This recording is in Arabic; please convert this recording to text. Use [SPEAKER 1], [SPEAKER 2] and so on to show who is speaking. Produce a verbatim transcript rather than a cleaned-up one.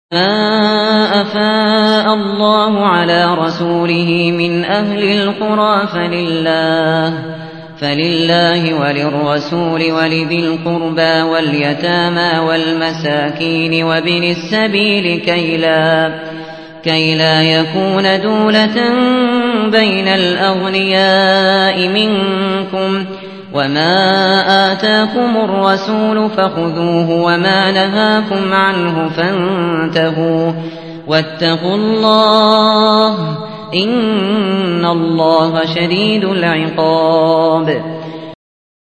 [SPEAKER 1] مَا أَفَاءَ اللَّهُ عَلَىٰ رَسُولِهِ مِنْ أَهْلِ الْقُرَىٰ فَلِلَّهِ وَلِلرَّسُولِ وَلِذِي الْقُرْبَىٰ وَالْيَتَامَىٰ وَالْمَسَاكِينِ وَابْنِ السَّبِيلِ كَيْ لَا يَكُونَ دُولَةً بَيْنَ الْأَغْنِيَاءِ مِنكُمْ ۚ وَمَا آتَاكُمُ الرَّسُولُ فَخُذُوهُ وَمَا نَهَاكُمْ عَنْهُ فَانتَهُوا ۚ وَاتَّقُوا اللَّهَ ۖ إِنَّ اللَّهَ شَدِيدُ الْعِقَابِ.